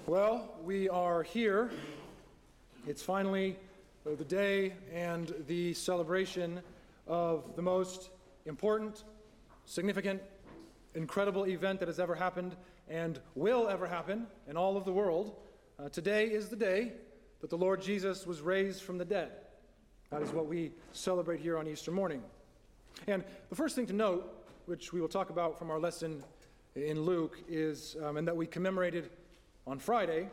Well, we are here. It's finally the day and the celebration of the most important, significant, incredible event that has ever happened and will ever happen in all of the world. Today is the day that the Lord Jesus was raised from the dead. That is what we celebrate here on Easter morning. And the first thing to note, which we will talk about from our lesson in Luke, is, and that we commemorated on Friday,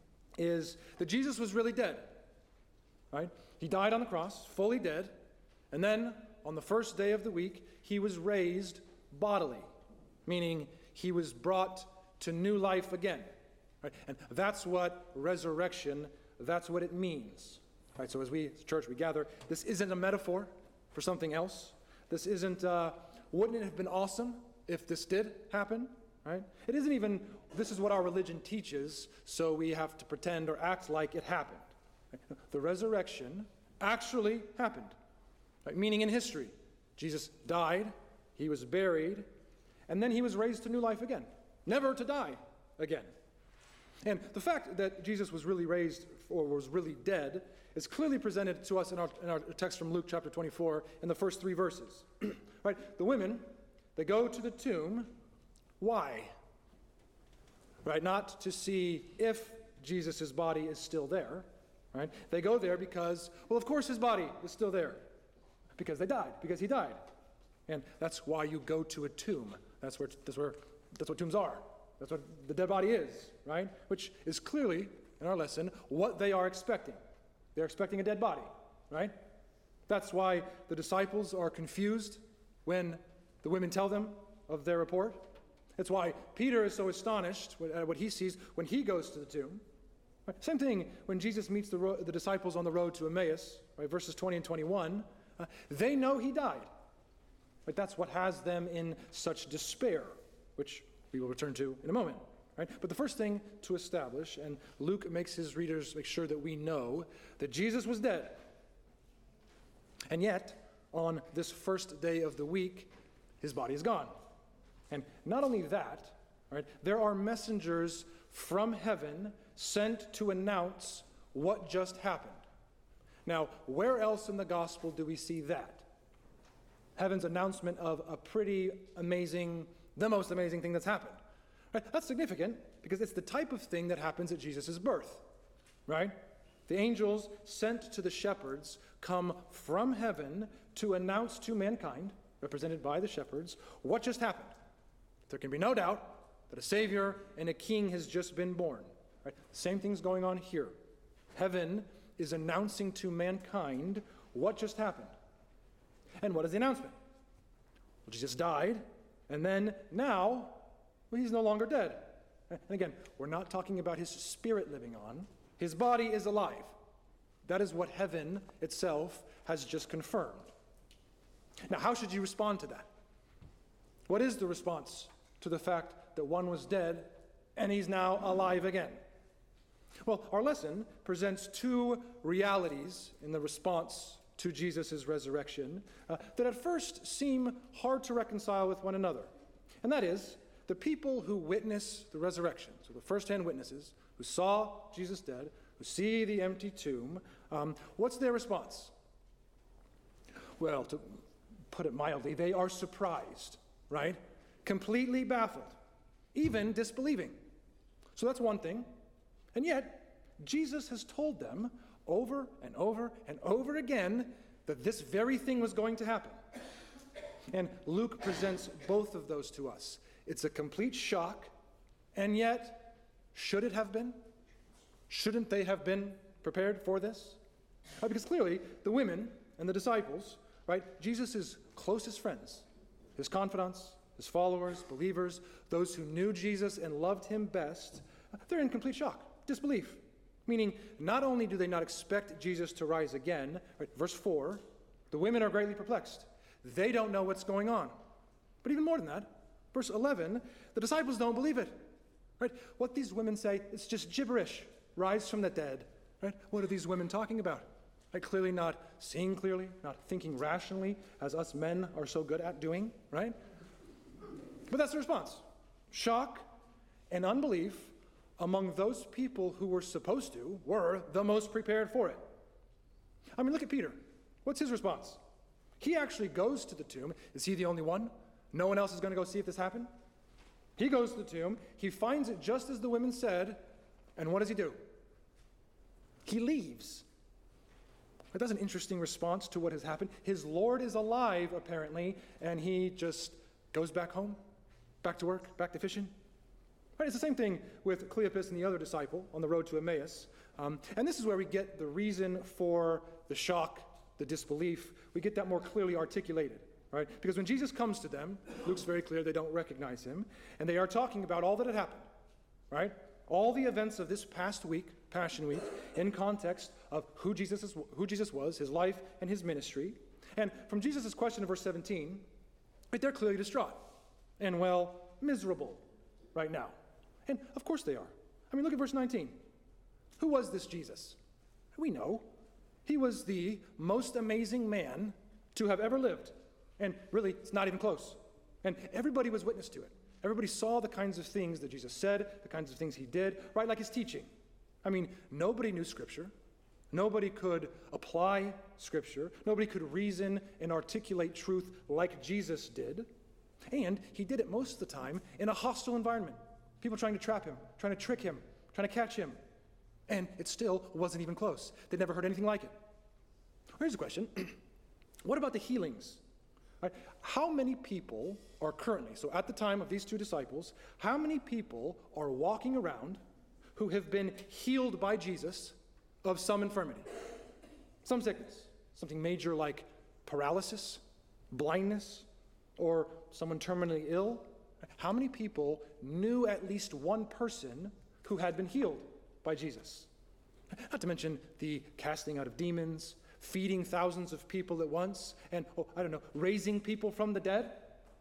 is that Jesus was really dead. Right? He died on the cross, fully dead, and then on the first day of the week, he was raised bodily, meaning he was brought to new life again. Right? And that's what resurrection, that's what it means. Right? So as we, as a church, we gather, this isn't a metaphor for something else. This isn't, wouldn't it have been awesome if this did happen? Right? It isn't even, this is what our religion teaches, so we have to pretend or act like it happened. Right? The resurrection actually happened. Right? Meaning in history, Jesus died, he was buried, and then he was raised to new life again, never to die again. And the fact that Jesus was really raised or was really dead is clearly presented to us in our text from Luke chapter 24 in the first 3 verses. Right? The women, they go to the tomb. Why? Right? Not to see if Jesus' body is still there. Right? They go there because, well, of course his body is still there. Because they died. Because he died. And that's why you go to a tomb. That's what tombs are. That's what the dead body is, right? Which is clearly, in our lesson, what they are expecting. They're expecting a dead body, right? That's why the disciples are confused when the women tell them of their report. That's why Peter is so astonished at what he sees when he goes to the tomb. Right? Same thing when Jesus meets the disciples on the road to Emmaus, right? Verses 20 and 21. They know he died. Right? That's what has them in such despair, which we will return to in a moment. Right? But the first thing to establish, and Luke makes his readers make sure that we know, that Jesus was dead. And yet, on this first day of the week, his body is gone. And not only that, right, there are messengers from heaven sent to announce what just happened. Now, where else in the gospel do we see that? Heaven's announcement of a pretty amazing, the most amazing thing that's happened. Right? That's significant because it's the type of thing that happens at Jesus' birth. Right? The angels sent to the shepherds come from heaven to announce to mankind, represented by the shepherds, what just happened. There can be no doubt that a Savior and a King has just been born. Right? Same thing's going on here. Heaven is announcing to mankind what just happened. And what is the announcement? Well, Jesus died, and then now, well, he's no longer dead. And again, we're not talking about his spirit living on. His body is alive. That is what heaven itself has just confirmed. Now, how should you respond to that? What is the response to the fact that one was dead and he's now alive again? Well, our lesson presents 2 realities in the response to Jesus' resurrection that at first seem hard to reconcile with one another. And that is, the people who witness the resurrection, so the first-hand witnesses who saw Jesus dead, who see the empty tomb, what's their response? Well, to put it mildly, they are surprised, right? Completely baffled, even disbelieving. So that's one thing. And yet, Jesus has told them over and over and over again that this very thing was going to happen. And Luke presents both of those to us. It's a complete shock, and yet, should it have been? Shouldn't they have been prepared for this? Because clearly, the women and the disciples, right, Jesus' closest friends, his confidants, his followers, believers, those who knew Jesus and loved him best, they're in complete shock, disbelief. Meaning, not only do they not expect Jesus to rise again, right, verse 4, the women are greatly perplexed. They don't know what's going on. But even more than that, verse 11, the disciples don't believe it. Right? What these women say, it's just gibberish. Rise from the dead. Right? What are these women talking about? Right? Clearly not seeing clearly, not thinking rationally, as us men are so good at doing. Right? But that's the response. Shock and unbelief among those people who were supposed to, were the most prepared for it. I mean, look at Peter. What's his response? He actually goes to the tomb. Is he the only one? No one else is going to go see if this happened? He goes to the tomb. He finds it just as the women said. And what does he do? He leaves. That's an interesting response to what has happened. His Lord is alive, apparently, and he just goes back home, back to work, back to fishing. Right, it's the same thing with Cleopas and the other disciple on the road to Emmaus. And this is where we get the reason for the shock, the disbelief. We get that more clearly articulated, right? Because when Jesus comes to them, Luke's very clear they don't recognize him, and they are talking about all that had happened, right? All the events of this past week, Passion Week, in context of who Jesus was, his life and his ministry. And from Jesus' question in verse 17, right, they're clearly distraught and, well, miserable right now. And of course they are. I mean, look at verse 19. Who was this Jesus? We know. He was the most amazing man to have ever lived. And really, it's not even close. And everybody was witness to it. Everybody saw the kinds of things that Jesus said, the kinds of things he did, right, like his teaching. I mean, nobody knew Scripture. Nobody could apply Scripture. Nobody could reason and articulate truth like Jesus did. And he did it most of the time in a hostile environment. People trying to trap him, trying to trick him, trying to catch him. And it still wasn't even close. They'd never heard anything like it. Here's a question. What about the healings? Right? How many people are currently, so at the time of these two disciples, how many people are walking around who have been healed by Jesus of some infirmity? Some sickness, something major like paralysis, blindness, or someone terminally ill? How many people knew at least one person who had been healed by Jesus? Not to mention the casting out of demons, feeding thousands of people at once, and, raising people from the dead.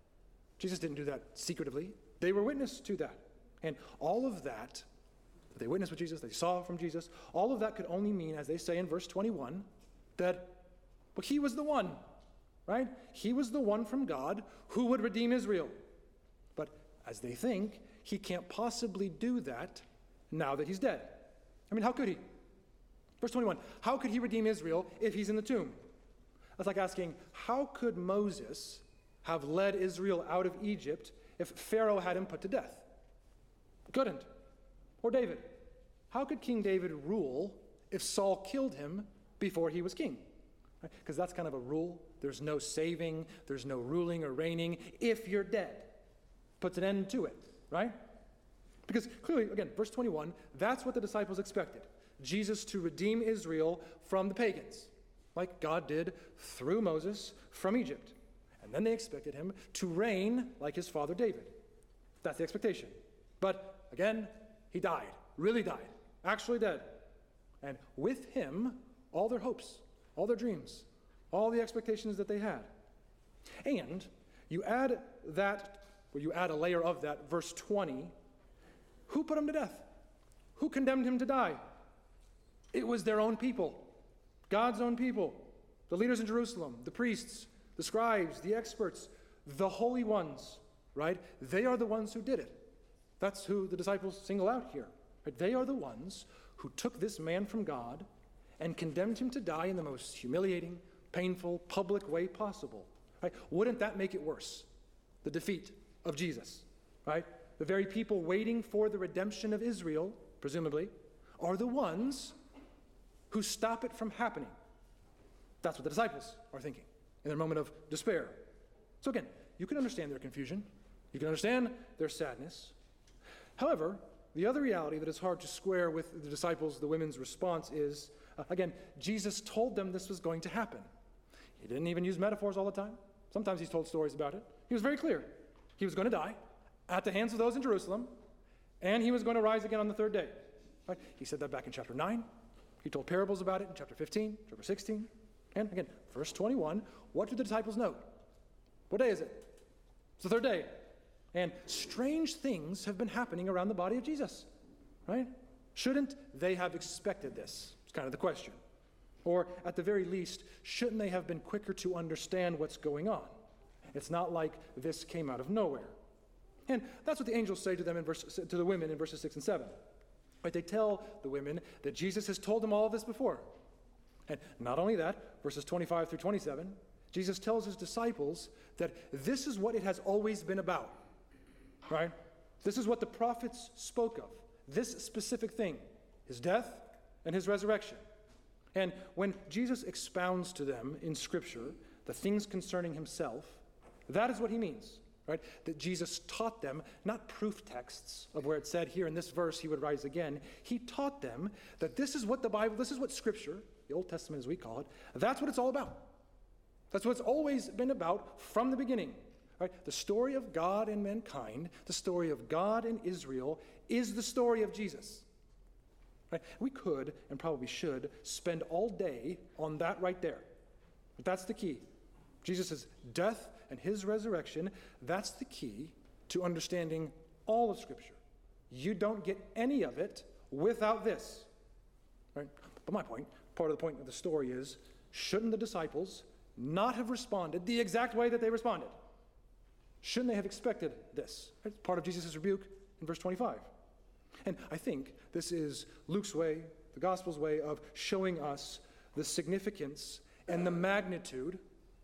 Jesus didn't do that secretively. They were witness to that. And all of that, they witnessed with Jesus, they saw from Jesus, all of that could only mean, as they say in verse 21, that he was the one, right? He was the one from God who would redeem Israel. But as they think, he can't possibly do that now that he's dead. I mean, how could he? Verse 21, how could he redeem Israel if he's in the tomb? That's like asking, how could Moses have led Israel out of Egypt if Pharaoh had him put to death? Couldn't. Or David. How could King David rule if Saul killed him before he was king? Because that's kind of a rule. There's no saving, there's no ruling or reigning if you're dead. Puts an end to it, right? Because clearly, again, verse 21, that's what the disciples expected. Jesus to redeem Israel from the pagans, like God did through Moses from Egypt. And then they expected him to reign like his father David. That's the expectation. But again, he died, really died, actually dead. And with him, all their hopes, all their dreams, all the expectations that they had. And you add a layer of that, verse 20, who put him to death? Who condemned him to die? It was their own people, God's own people, the leaders in Jerusalem, the priests, the scribes, the experts, the holy ones, right? They are the ones who did it. That's who the disciples single out here. Right? They are the ones who took this man from God and condemned him to die in the most humiliating, painful, public way possible. Right? Wouldn't that make it worse? The defeat of Jesus, right? The very people waiting for the redemption of Israel, presumably, are the ones who stop it from happening. That's what the disciples are thinking in their moment of despair. So again, you can understand their confusion. You can understand their sadness. However, the other reality that is hard to square with the disciples, the women's response is, again, Jesus told them this was going to happen. He didn't even use metaphors all the time. Sometimes he's told stories about it. He was very clear. He was going to die at the hands of those in Jerusalem, and he was going to rise again on the third day. Right? He said that back in chapter 9. He told parables about it in chapter 15, chapter 16. And again, verse 21, what do the disciples know? What day is it? It's the third day. And strange things have been happening around the body of Jesus, right? Shouldn't they have expected this? It's kind of the question. Or at the very least, shouldn't they have been quicker to understand what's going on? It's not like this came out of nowhere. And that's what the angels say to them to the women in verses 6 and 7. Right? They tell the women that Jesus has told them all of this before. And not only that, verses 25 through 27, Jesus tells his disciples that this is what it has always been about. Right? This is what the prophets spoke of. This specific thing, his death and his resurrection. And when Jesus expounds to them in Scripture the things concerning himself, that is what he means. Right? That Jesus taught them, not proof texts of where it said here in this verse he would rise again. He taught them that this is what the Bible, this is what Scripture, the Old Testament as we call it, that's what it's all about. That's what it's always been about from the beginning. Right? The story of God and mankind, the story of God and Israel, is the story of Jesus. Right? We could, and probably should, spend all day on that right there. But that's the key. Jesus' death and his resurrection, that's the key to understanding all of Scripture. You don't get any of it without this. Right? But my point, part of the point of the story is, shouldn't the disciples not have responded the exact way that they responded? Shouldn't they have expected this? It's part of Jesus' rebuke in verse 25. And I think this is Luke's way, the Gospel's way of showing us the significance and the magnitude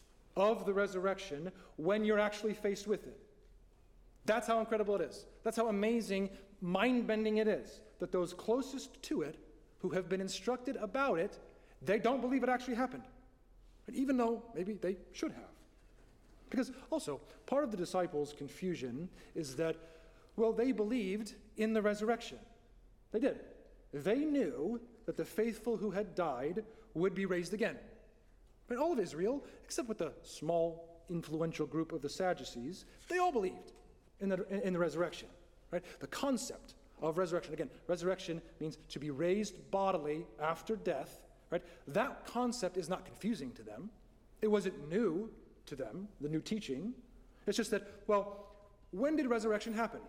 of the resurrection when you're actually faced with it. That's how incredible it is. That's how amazing, mind-bending it is, that those closest to it, who have been instructed about it, they don't believe it actually happened. But even though maybe they should have. Because also, part of the disciples' confusion is that, well, they believed in the resurrection. They did. They knew that the faithful who had died would be raised again. But all of Israel, except with the small, influential group of the Sadducees, they all believed in the resurrection. Right? The concept of resurrection, again, resurrection means to be raised bodily after death. Right? That concept is not confusing to them. It wasn't new to them, the new teaching. It's just that, well, when did resurrection happen?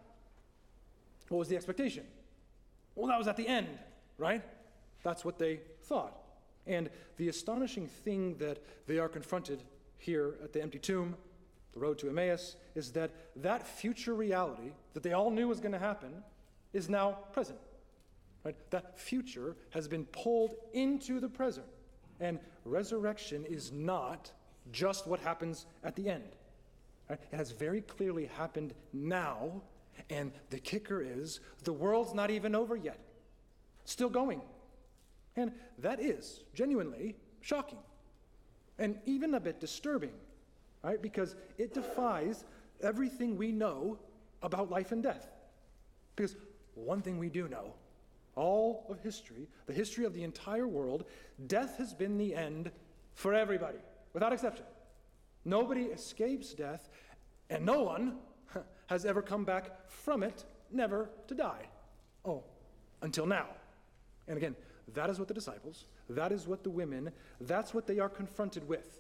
What was the expectation? Well, that was at the end, right? That's what they thought. And the astonishing thing that they are confronted here at the empty tomb, the road to Emmaus, is that that future reality that they all knew was going to happen is now present. Right? That future has been pulled into the present. And resurrection is not just what happens at the end. Right? It has very clearly happened now, and the kicker is the world's not even over yet. Still going. And that is genuinely shocking and even a bit disturbing, right? Because it defies everything we know about life and death. Because one thing we do know, all of history, the history of the entire world, death has been the end for everybody, without exception. Nobody escapes death, and no one has ever come back from it, never to die. Oh, until now. And again, that is what the disciples, that is what the women, that's what they are confronted with.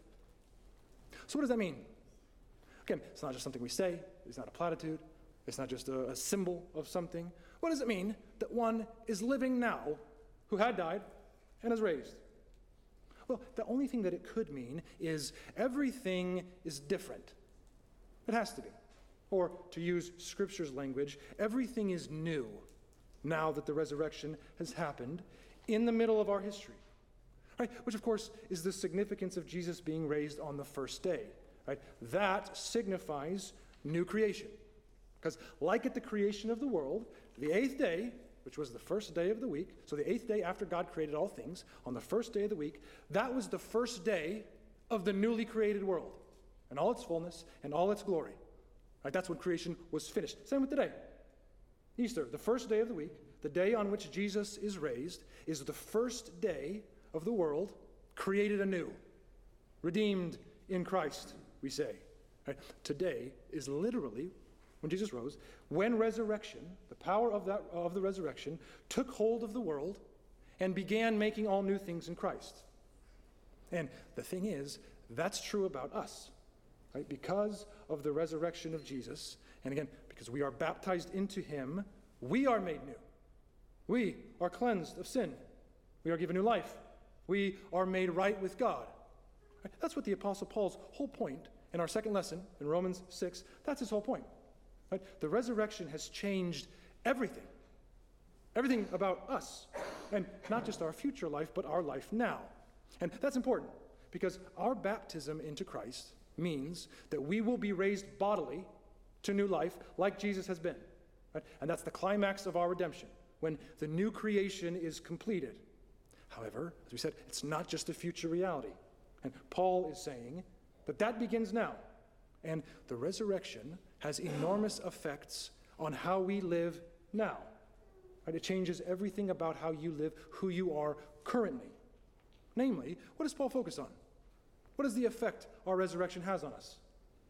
So what does that mean? Again, it's not just something we say, it's not a platitude, it's not just a symbol of something. What does it mean that one is living now who had died and is raised? Well, the only thing that it could mean is everything is different. It has to be. Or to use Scripture's language, everything is new now that the resurrection has happened in the middle of our history. Right? Which, of course, is the significance of Jesus being raised on the first day. Right? That signifies new creation. Because like at the creation of the world, the eighth day, which was the first day of the week, so the eighth day after God created all things, on the first day of the week, that was the first day of the newly created world, and all its fullness and all its glory. Right? That's when creation was finished. Same with today. Easter, the first day of the week, the day on which Jesus is raised, is the first day of the world created anew, redeemed in Christ, we say. Right? Today is literally, when Jesus rose, when resurrection, the power of the resurrection, took hold of the world and began making all new things in Christ. And the thing is, that's true about us. Right? Because of the resurrection of Jesus, and again, because we are baptized into him, we are made new. We are cleansed of sin. We are given new life. We are made right with God. Right? That's what the Apostle Paul's whole point in our second lesson in Romans 6, that's his whole point. Right? The resurrection has changed everything. Everything about us. And not just our future life, but our life now. And that's important because our baptism into Christ means that we will be raised bodily to new life like Jesus has been. Right? And that's the climax of our redemption, when the new creation is completed. However, as we said, it's not just a future reality. And Paul is saying that that begins now. And the resurrection has enormous effects on how we live now. Right? It changes everything about how you live, who you are currently. Namely, what does Paul focus on? What is the effect our resurrection has on us?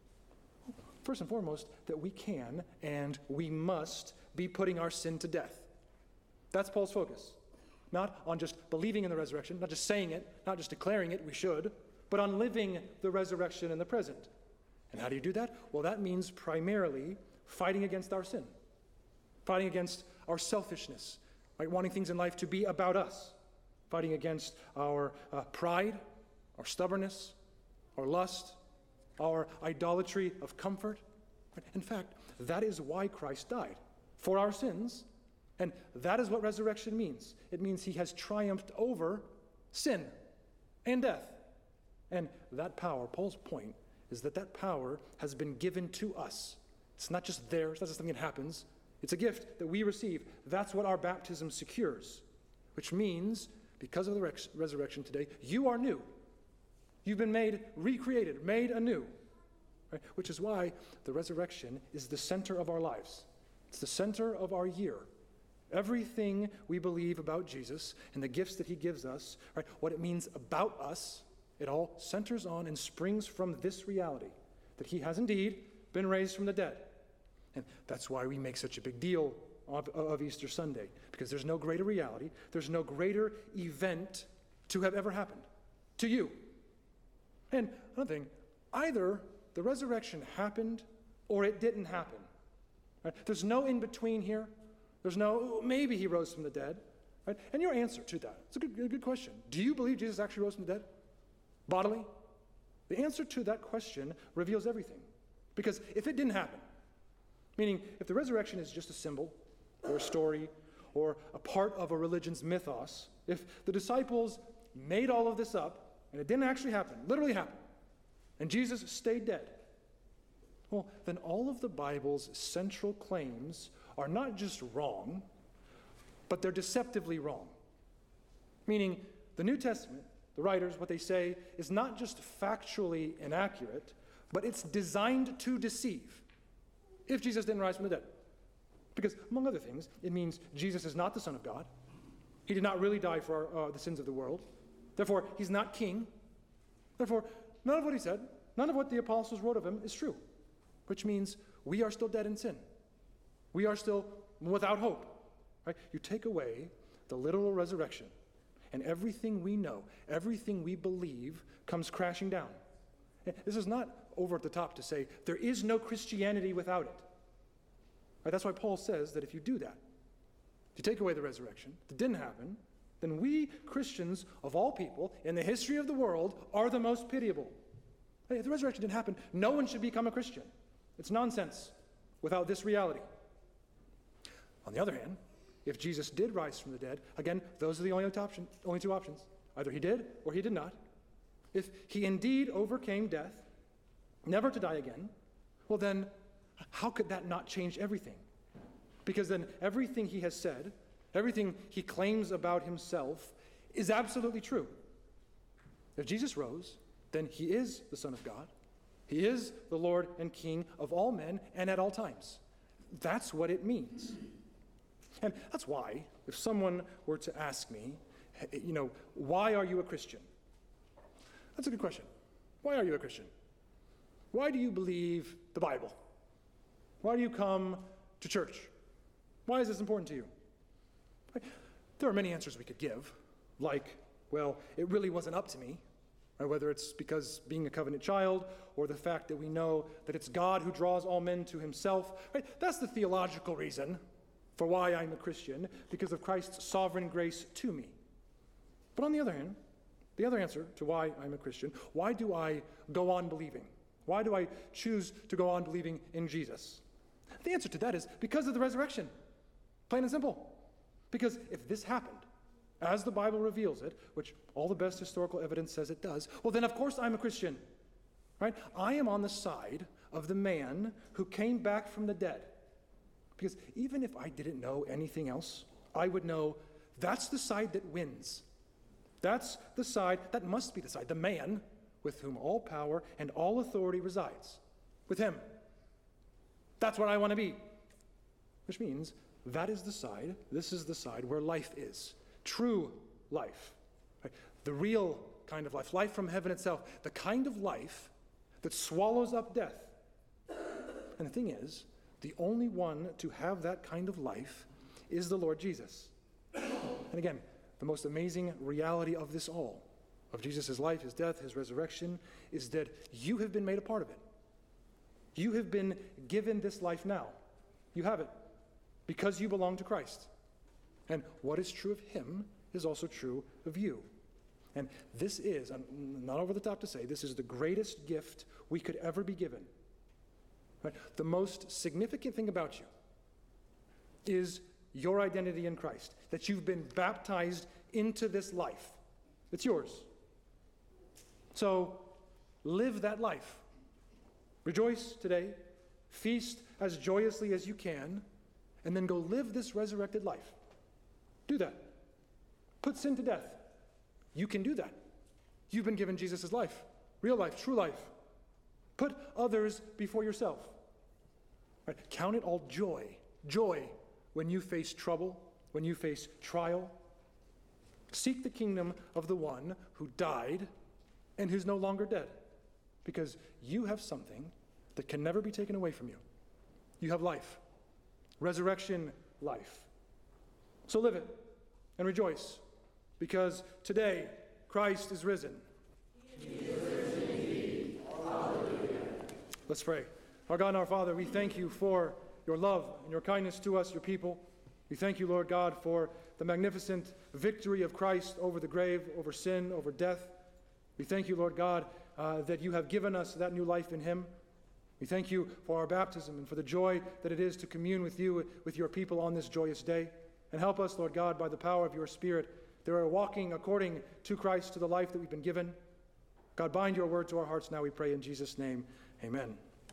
First and foremost, that we can and we must be putting our sin to death. That's Paul's focus. Not on just believing in the resurrection, not just saying it, not just declaring it, we should, but on living the resurrection in the present. And how do you do that? Well, that means primarily fighting against our sin, fighting against our selfishness, right? Wanting things in life to be about us, fighting against our pride, our stubbornness, our lust, our idolatry of comfort. In fact, that is why Christ died, for our sins, and that is what resurrection means. It means he has triumphed over sin and death. And that power, Paul's point, is that that power has been given to us. It's not just there, it's not just something that happens. It's a gift that we receive. That's what our baptism secures, which means, because of the resurrection today, you are new. You've been made recreated, made anew, right? Which is why the resurrection is the center of our lives. It's the center of our year. Everything we believe about Jesus and the gifts that he gives us, right, what it means about us, it all centers on and springs from this reality, that he has indeed been raised from the dead. And that's why we make such a big deal of Easter Sunday, because there's no greater reality, there's no greater event to have ever happened to you. And another thing, either the resurrection happened or it didn't happen. Right? There's no in between here. There's no, maybe he rose from the dead. Right? And your answer to that, it's a good question. Do you believe Jesus actually rose from the dead? Bodily? The answer to that question reveals everything. Because if it didn't happen, meaning if the resurrection is just a symbol or a story or a part of a religion's mythos, if the disciples made all of this up and it didn't actually happen, literally happen, and Jesus stayed dead, well, then all of the Bible's central claims are not just wrong, but they're deceptively wrong. Meaning, the New Testament, the writers, what they say is not just factually inaccurate, but it's designed to deceive if Jesus didn't rise from the dead. Because, among other things, it means Jesus is not the Son of God. He did not really die for the sins of the world. Therefore, he's not king. Therefore, none of what he said, none of what the apostles wrote of him is true, which means we are still dead in sin. We are still without hope. Right? You take away the literal resurrection, and everything we know, everything we believe comes crashing down. This is not over at the top to say there is no Christianity without it. Right? That's why Paul says that if you do that, if you take away the resurrection, that didn't happen, then we Christians of all people in the history of the world are the most pitiable. Hey, if the resurrection didn't happen, no one should become a Christian. It's nonsense without this reality. On the other hand, if Jesus did rise from the dead, again, those are the only two options. Either he did or he did not. If he indeed overcame death, never to die again, well then, how could that not change everything? Because then everything he has said, everything he claims about himself is absolutely true. If Jesus rose, then he is the Son of God. He is the Lord and King of all men and at all times. That's what it means. And that's why, if someone were to ask me, why are you a Christian? That's a good question. Why are you a Christian? Why do you believe the Bible? Why do you come to church? Why is this important to you? There are many answers we could give, like, well, it really wasn't up to me, right? Whether it's because being a covenant child or the fact that we know that it's God who draws all men to himself. Right? That's the theological reason for why I'm a Christian, because of Christ's sovereign grace to me. But on the other hand, the other answer to why I'm a Christian, why do I go on believing? Why do I choose to go on believing in Jesus? The answer to that is because of the resurrection. Plain and simple. Because if this happened, as the Bible reveals it, which all the best historical evidence says it does, well then of course I'm a Christian, right? I am on the side of the man who came back from the dead. Because even if I didn't know anything else, I would know that's the side that wins. That's the side, that must be the side, the man with whom all power and all authority resides. With him. That's what I want to be. Which means that is the side, this is the side where life is. True life. Right? The real kind of life. Life from heaven itself. The kind of life that swallows up death. And the thing is, the only one to have that kind of life is the Lord Jesus. And again, the most amazing reality of this all, of Jesus' life, his death, his resurrection, is that you have been made a part of it. You have been given this life now. You have it because you belong to Christ. And what is true of him is also true of you. And this is, I'm not over the top to say, this is the greatest gift we could ever be given. Right? The most significant thing about you is your identity in Christ, that you've been baptized into this life. It's yours. So live that life. Rejoice today, feast as joyously as you can, and then go live this resurrected life. Do that. Put sin to death. You can do that. You've been given Jesus' life, real life, true life. Put others before yourself. Right? Count it all joy. Joy when you face trouble, when you face trial. Seek the kingdom of the one who died and who's no longer dead. Because you have something that can never be taken away from you. You have life. Resurrection life. So live it and rejoice. Because today Christ is risen. He is risen indeed. Hallelujah. Let's pray. Our God and our Father, we thank you for your love and your kindness to us, your people. We thank you, Lord God, for the magnificent victory of Christ over the grave, over sin, over death. We thank you, Lord God, that you have given us that new life in him. We thank you for our baptism and for the joy that it is to commune with you, with your people on this joyous day. And help us, Lord God, by the power of your Spirit, that we are walking according to Christ, to the life that we've been given. God, bind your word to our hearts now, we pray in Jesus' name. Amen.